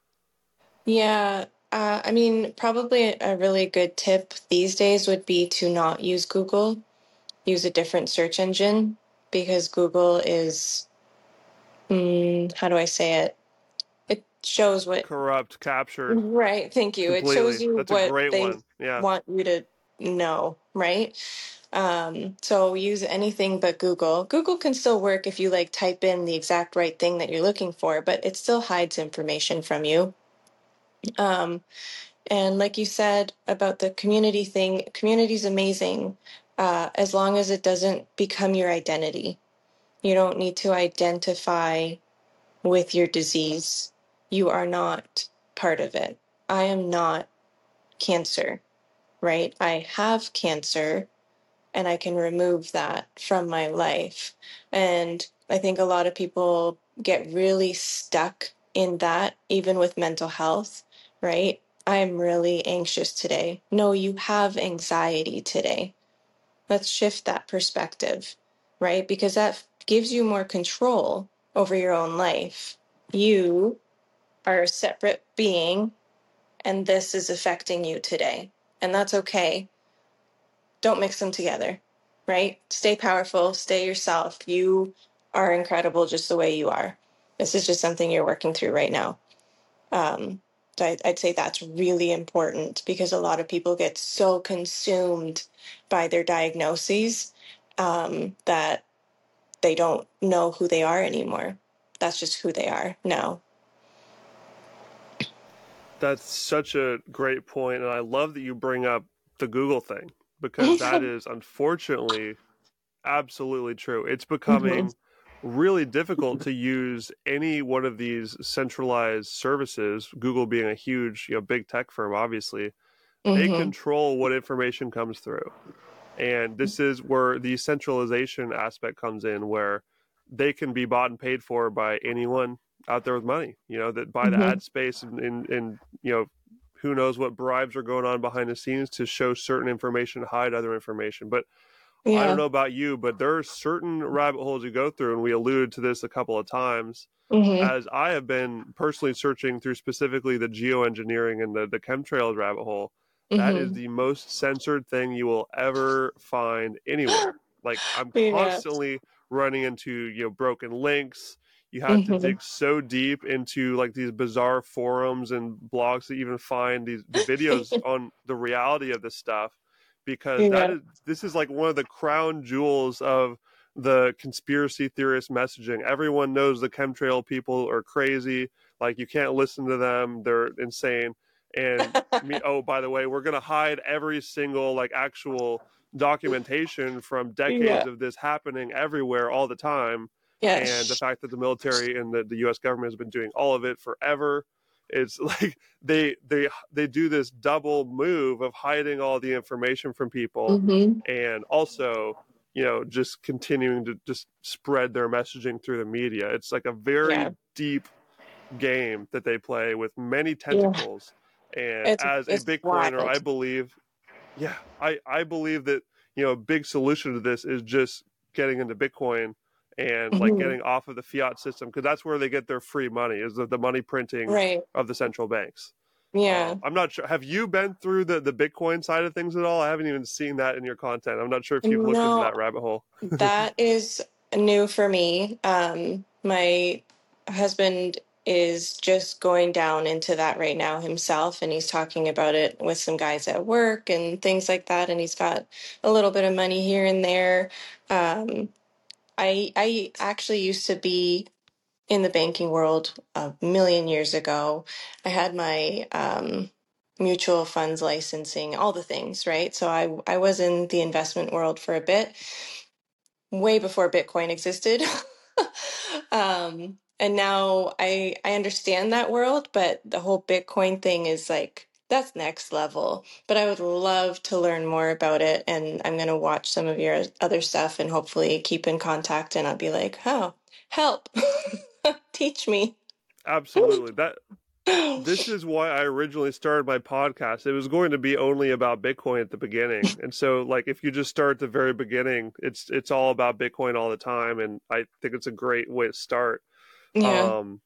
Yeah. I mean, probably a really good tip these days would be to not use Google, use a different search engine, because Google is, how do I say it? It shows what, Corrupt, captured right, thank you. It shows completely. you That's a what great they one. Yeah. want you to know, right? So use anything but Google. Google can still work if you like type in the exact right thing that you're looking for, but it still hides information from you. Um, and like you said about the community thing, community's amazing, as long as it doesn't become your identity. You don't need to identify with your disease. You are not part of it. I am not cancer, right? I have cancer and I can remove that from my life. And I think a lot of people get really stuck in that, even with mental health, right? I'm really anxious today. No, you have anxiety today. Let's shift that perspective, right? Because that gives you more control over your own life. You are a separate being, and this is affecting you today. And that's okay. Don't mix them together, right? Stay powerful, stay yourself. You are incredible just the way you are. This is just something you're working through right now. Um, so I'd say that's really important, because a lot of people get so consumed by their diagnoses that they don't know who they are anymore. That's just who they are now. That's such a great point, and I love that you bring up the Google thing, because that is unfortunately absolutely true. It's Mhm. becoming really difficult to use any one of these centralized services, Google being a huge, big tech firm, obviously. They Mhm. control what information comes through. And this is where the centralization aspect comes in, where they can be bought and paid for by anyone out there with money, that buy the Mhm. ad space, and who knows what bribes are going on behind the scenes to show certain information, hide other information. But I don't Yeah. know about you, but there are certain rabbit holes you go through, and we alluded to this a couple of times, Mhm. as I have been personally searching through specifically the geoengineering and the chemtrails rabbit hole. That is Mhm. the most censored thing you will ever find anywhere. Like, I'm Yeah. constantly running into, broken links. You have to Mhm. dig so deep into like these bizarre forums and blogs to even find the videos on the reality of this stuff, because Yeah. this is like one of the crown jewels of the conspiracy theorist messaging. Everyone knows the chemtrail people are crazy. Like, you can't listen to them; they're insane. And me, oh, by the way, we're gonna hide every single like actual documentation from decades Yeah. of this happening everywhere all the time. Yeah. And the fact that the military and the U.S. government has been doing all of it forever, it's like they do this double move of hiding all the information from people, Mhm. and also, just continuing to just spread their messaging through the media. It's like a very Yeah. deep game that they play with many Yeah. tentacles. And It's as a it's Bitcoiner, I wild. believe, yeah, I believe that, a big solution to this is just getting into Bitcoin and like Mhm. getting off of the fiat system, because that's where they get their free money, is the money printing Right. of the central banks. Yeah. I'm not sure. Have you been through the Bitcoin side of things at all? I haven't even seen that in your content. I'm not sure if you've looked into No, that rabbit hole. that is new for me. My husband is just going down into that right now himself, and he's talking about it with some guys at work and things like that. And he's got a little bit of money here and there. Um, I actually used to be in the banking world a million years ago. I had my mutual funds licensing, all the things, right? So I was in the investment world for a bit, way before Bitcoin existed. And now I understand that world, but the whole Bitcoin thing is like that's next level. But I would love to learn more about it, and I'm gonna watch some of your other stuff and hopefully keep in contact. And I'll be like, oh, help, teach me. Absolutely. This is why I originally started my podcast. It was going to be only about Bitcoin at the beginning. And so like if you just start at the very beginning, it's all about Bitcoin all the time, and I think it's a great way to start. Yeah. Um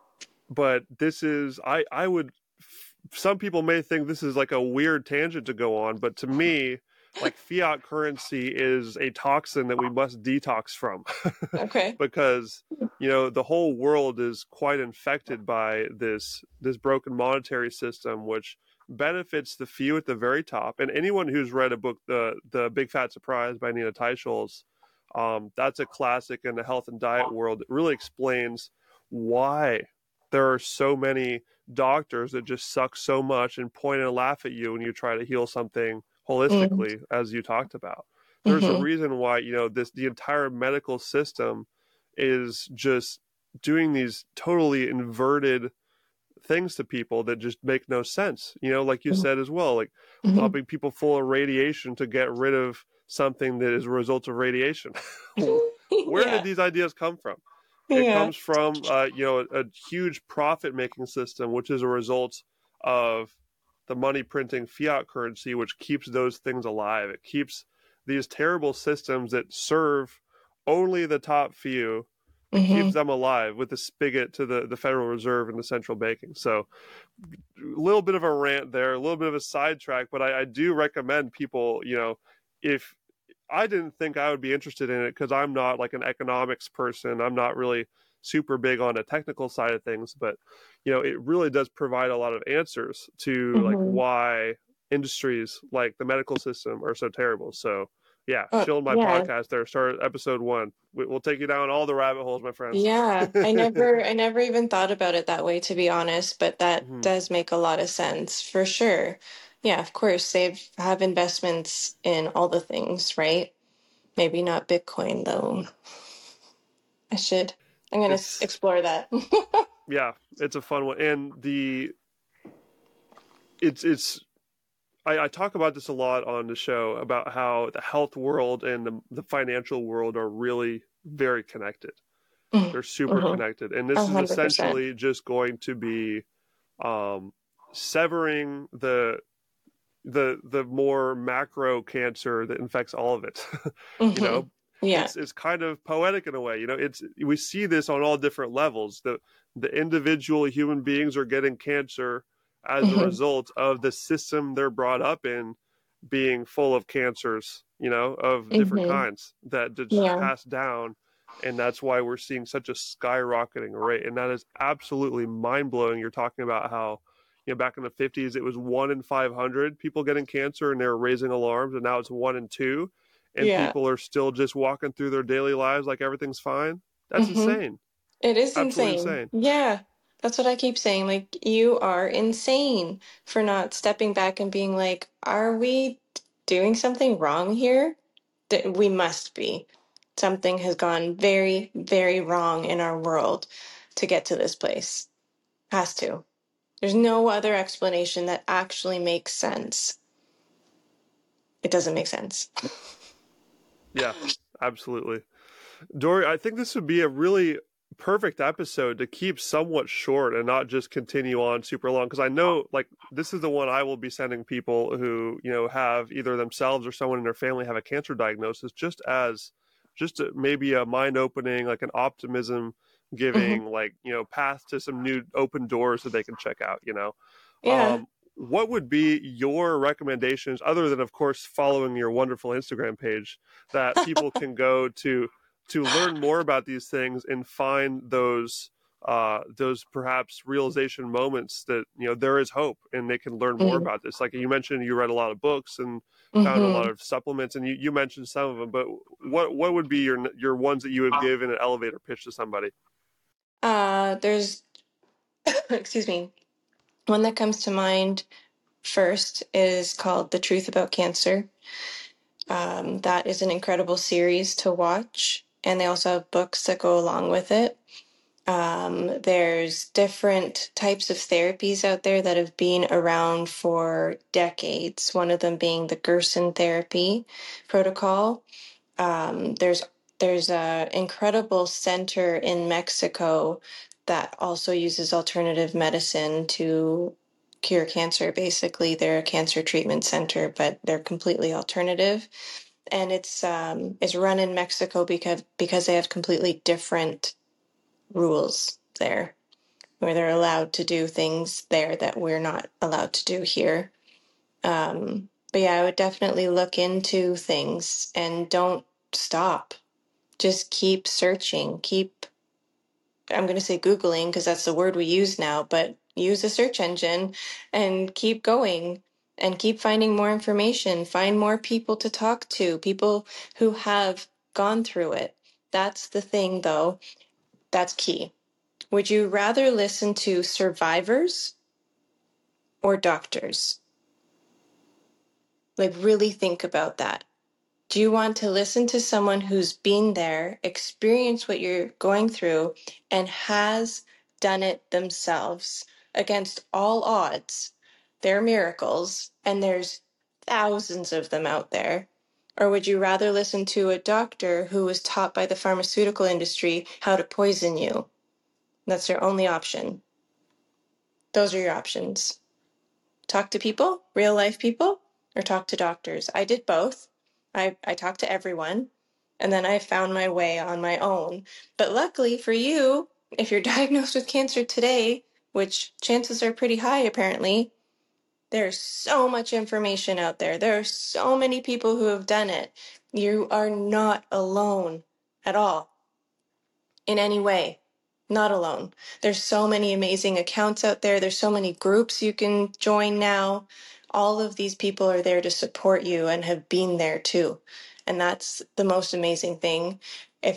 but this is I would some people may think this is like a weird tangent to go on, but to me, like fiat currency is a toxin that we must detox from Okay. because the whole world is quite infected by this broken monetary system, which benefits the few at the very top. And anyone who's read a book, the Big Fat Surprise by Nina Teicholz, that's a classic in the health and diet world. It really explains why there are so many doctors that just suck so much and point and laugh at you when you try to heal something Mm. holistically, as you talked about. There's a Mm-hmm. reason why the entire medical system is just doing these totally inverted things to people that just make no sense. Like you said as well, like Mm-hmm. pumping people full of radiation to get rid of something that is a result of radiation. Where did Yeah. these ideas come from? It Yeah. comes from a huge profit making system, which is a result of the money printing fiat currency, which keeps those things alive. It keeps these terrible systems that serve only the top few. It keeps Mm-hmm. them alive with the spigot to the Federal Reserve and the central banking. So a little bit of a rant there, a little bit of a sidetrack, but I do recommend people, if I didn't think I would be interested in it because I'm not like an economics person. I'm not really super big on the technical side of things, but it really does provide a lot of answers to like Mm-hmm. why industries like the medical system are so terrible. So yeah, Oh, chilled my yeah. podcast there. Start episode 1. We'll take you down all the rabbit holes, my friends. Yeah. I never even thought about it that way, to be honest, but that Mhm. does make a lot of sense for sure. Yeah, of course, have investments in all the things, right? Maybe not Bitcoin though. I should. I'm gonna It's explore that. yeah, it's a fun one, and it's I talk about this a lot on the show about how the health world and the financial world are really very connected. They're super Mm-hmm. connected, and this is 100%. essentially just going to be um, severing the more macro cancer that infects all of it. you Mm-hmm. know, Yeah. it's kind of poetic in a way. It's we see this on all different levels. The individual human beings are getting cancer as a Mm-hmm. result of the system they're brought up in being full of cancers, of different Mm-hmm. kinds that just Yeah. pass down. And that's why we're seeing such a skyrocketing rate. And that is absolutely mind blowing. You're talking about how, back in the 50s, it was 1 in 500 people getting cancer and they were raising alarms. And now it's 1 in 2. And Yeah. people are still just walking through their daily lives like everything's fine. That's Mm-hmm. insane. It is Absolutely insane. insane. Yeah. That's what I keep saying. Like, you are insane for not stepping back and being like, are we doing something wrong here? We must be. Something has gone very, very wrong in our world to get to this place. Has to. There's no other explanation that actually makes sense. It doesn't make sense. Yeah, absolutely. Dory, I think this would be a really perfect episode to keep somewhat short and not just continue on super long, because I know like this is the one I will be sending people who have either themselves or someone in their family have a cancer diagnosis, maybe a mind opening, like an optimism Hmm. giving, like path to some new open doors that they can check out. Yeah. What would be your recommendations, other than, of course, following your wonderful Instagram page, that people can go to learn more about these things and find those perhaps realization moments that, there is hope and they can learn more Mm-hmm. about this? Like you mentioned, you read a lot of books and found a lot Mm-hmm. of supplements, and you mentioned some of them. But what would be your ones that you would give in an elevator pitch to somebody? There's, excuse me, one that comes to mind first is called The Truth About Cancer. That is an incredible series to watch, and they also have books that go along with it. There's different types of therapies out there that have been around for decades, one of them being the Gerson therapy protocol. There's a incredible center in Mexico that also uses alternative medicine to cure cancer. Basically, they're a cancer treatment center, but they're completely alternative. And it's run in Mexico because they have completely different rules there, where they're allowed to do things there that we're not allowed to do here. But yeah, I would definitely look into things and don't stop. Just keep searching. I'm going to say Googling because that's the word we use now, but use a search engine and keep going and keep finding more information. Find more people to talk to, people who have gone through it. That's the thing, though. That's key. Would you rather listen to survivors or doctors? Like, really think about that. Do you want to listen to someone who's been there, experienced what you're going through, and has done it themselves against all odds? They're miracles, and there's thousands of them out there. Or would you rather listen to a doctor who was taught by the pharmaceutical industry how to poison you? That's their only option. Those are your options. Talk to people, real life people, or talk to doctors. I did both. I talked to everyone, and then I found my way on my own. But luckily for you, if you're diagnosed with cancer today, which chances are pretty high apparently, there's so much information out there. There are so many people who have done it. You are not alone at all in any way. Not alone. There's so many amazing accounts out there. There's so many groups you can join now. All of these people are there to support you and have been there too. And that's the most amazing thing. If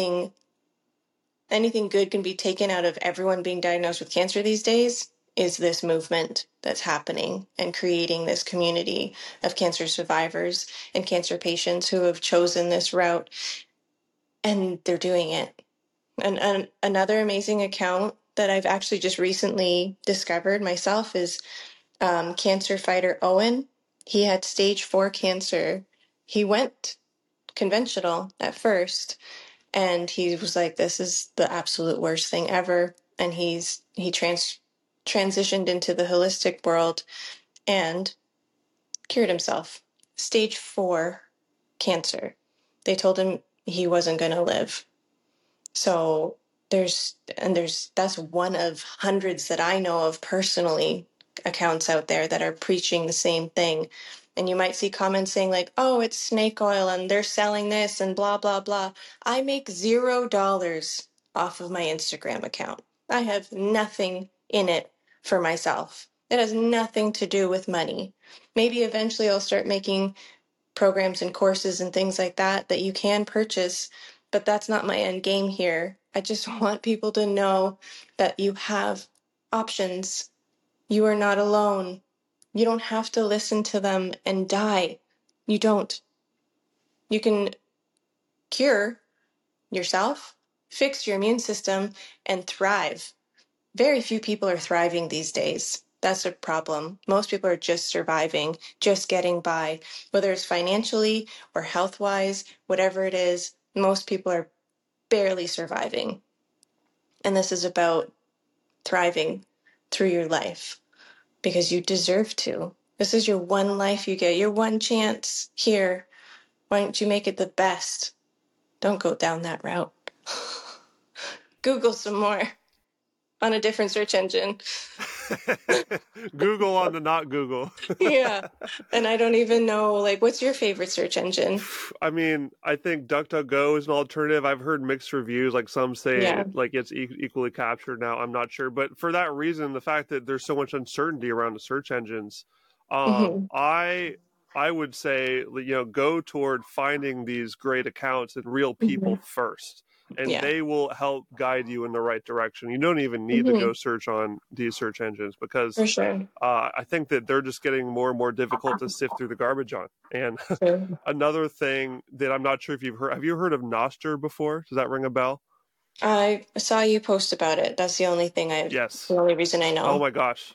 anything good can be taken out of everyone being diagnosed with cancer these days, is this movement that's happening and creating this community of cancer survivors and cancer patients who have chosen this route, and they're doing it. And another amazing account that I've actually just recently discovered myself is cancer fighter Owen. He had stage 4 cancer. He went conventional at first, and he was like, "This is the absolute worst thing ever." And transitioned into the holistic world and cured himself. Stage 4 cancer. They told him he wasn't going to live. So that's one of hundreds that I know of personally, accounts out there that are preaching the same thing. And you might see comments saying like, "Oh, it's snake oil and they're selling this and blah blah blah." I make $0 off of my Instagram account. I have nothing in it for myself. It has nothing to do with money. Maybe eventually I'll start making programs and courses and things like that you can purchase, but that's not my end game here. I just want people to know that you have options. You are not alone. You don't have to listen to them and die. You don't. You can cure yourself, fix your immune system, and thrive. Very few people are thriving these days. That's a problem. Most people are just surviving, just getting by, whether it's financially or health wise, whatever it is, most people are barely surviving. And this is about thriving through your life because you deserve to. This is your one life you get, your one chance here. Why don't you make it the best? Don't go down that route. Google some more on a different search engine. Google on the not Google. Yeah. And I don't even know, like, what's your favorite search engine? I mean, I think DuckDuckGo is an alternative. I've heard mixed reviews. Like some say, Yeah. like it's equally captured now. I'm not sure, but for that reason, the fact that there's so much uncertainty around the search engines, Hmm. I would say, go toward finding these great accounts and real people Hmm. first, and Yeah. they will help guide you in the right direction. You don't even need to Hmm. go search on these search engines because For sure. I think that they're just getting more and more difficult to sift through the garbage on. And True. another thing that I'm not sure if you've heard, have you heard of Nostr before? Does that ring a bell? I saw you post about it. That's the Yes. only reason I Oh know. my gosh.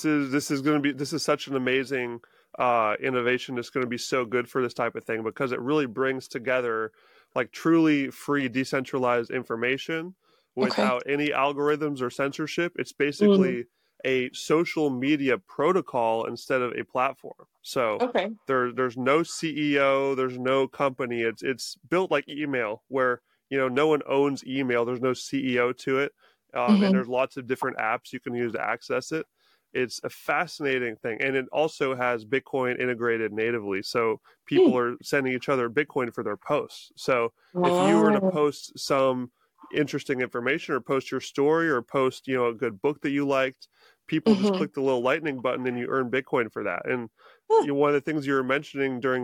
This is such an amazing innovation. It's going to be so good for this type of thing because it really brings together like truly free decentralized information Okay. without any algorithms or censorship. It's Mm. basically a social media protocol instead of a platform. So Okay. there's no CEO, there's no company. It's built like email where no one owns email. There's no CEO to it, and Hmm. there's lots of different apps you can use to access it. It's a fascinating thing, and it also has Bitcoin integrated natively. So people Hmm. are sending each other Bitcoin for their posts. So if you were to Wow. post some interesting information or post your story or post a good book that you liked, people just Hmm. click the little lightning button and you earn Bitcoin for that. And Huh. one of the things you were mentioning during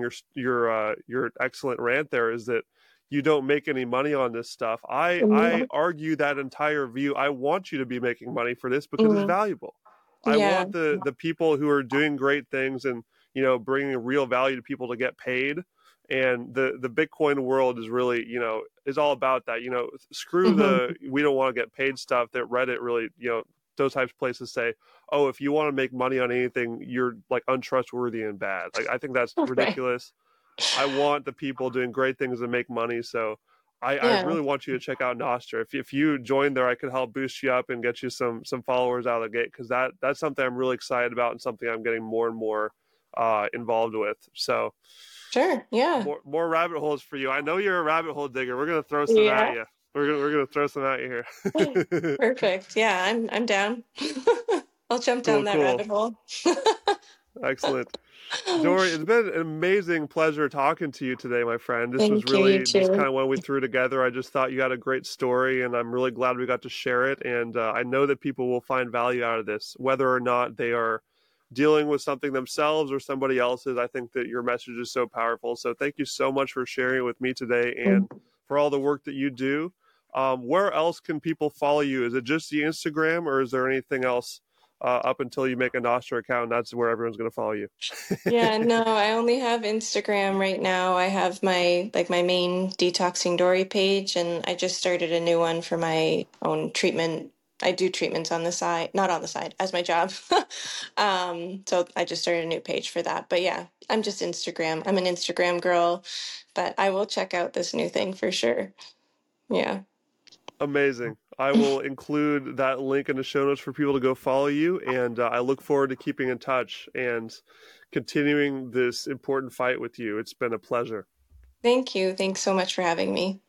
your excellent rant there is that you don't make any money on this stuff. I No. argue that entire view. I want you to be making money for this because it's Mm. valuable. I Yeah. want the people who are doing great things and bringing real value to people to get paid. And the Bitcoin world is really is all about that. Screw Hmm. the we don't want to get paid stuff that Reddit really those types of places say, oh, if you want to make money on anything, you're like untrustworthy and bad. Like I think that's Right. ridiculous. I want the people doing great things to make money. So I Yeah. really want you to check out Nostr. If you join there, I could help boost you up and get you some followers out of the gate because that's something I'm really excited about and something I'm getting more and more involved with. So Sure. Yeah. more rabbit holes for you. I know you're a rabbit hole digger. We're gonna throw some at Yeah. you. We're gonna throw some at you here. Perfect. Yeah, I'm down. I'll jump down Cool, that cool, rabbit hole. excellent. Dory, it's been an amazing pleasure talking to you today, my friend. This was Thank you. You really just kind too. of one we threw together. I just thought you had a great story, and I'm really glad we got to share it. And I know that people will find value out of this, whether or not they are dealing with something themselves or somebody else's. I think that your message is so powerful. So thank you so much for sharing it with me today and for all the work that you do. Where else can people follow you? Is it just the Instagram, or is there anything else up until you make a Nostra account? And that's where everyone's going to follow you. Yeah, no, I only have Instagram right now. I have my main Detoxing Dory page, and I just started a new one for my own treatment. I do treatments on the side, not on the side, as my job. So I just started a new page for that. But yeah, I'm just Instagram. I'm an Instagram girl, but I will check out this new thing for sure. Yeah. Amazing. I will include that link in the show notes for people to go follow you. And I look forward to keeping in touch and continuing this important fight with you. It's been a pleasure. Thank you. Thanks so much for having me.